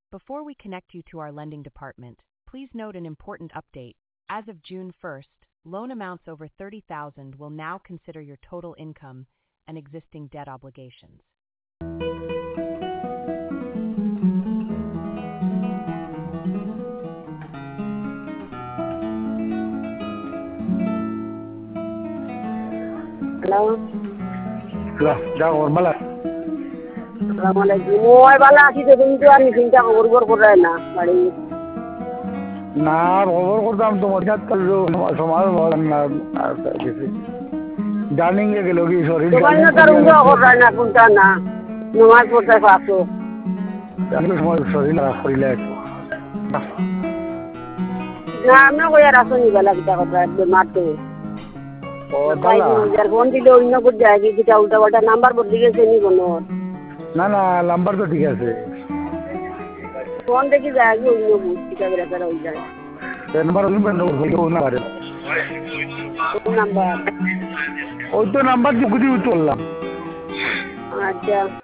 Before we connect you to our lending department, please note an important update. As of June 1st, loan amounts over $30,000 will now consider your total income and existing debt obligations. Hello. Lah, dah normal lah. Assalamualaikum. Moi bala aছি তো তুমি তো আর চিন্তা খবর করে না বাড়ি না খবর করতাম তোমার সাথে কালো সমাজ বলেন না কিছু জানিং গেল কি শরীর তোমার না তার উঙ্গা করে না কোনটা না নামাজ পড়তে পারছো জানি সময় শরীর খারাপ করিলে না আমরা কই আর আসনি বলা কিটা কথা বেমার তো ও ভাই দাদা যার ফোন দিলে অন্য কোন জায়গায় কিটা উল্টা পাল্টা নাম্বার বদলে গেছে নি কোনো না না নাম্বার তো ঠিক আছে ফোন দেখি যায় অন্য কিটা বেরা হই যায় নাম্বার হলো না পারে কোন নাম্বার ওই তো নাম্বার দিয়ে খুঁজে চললাম আচ্ছা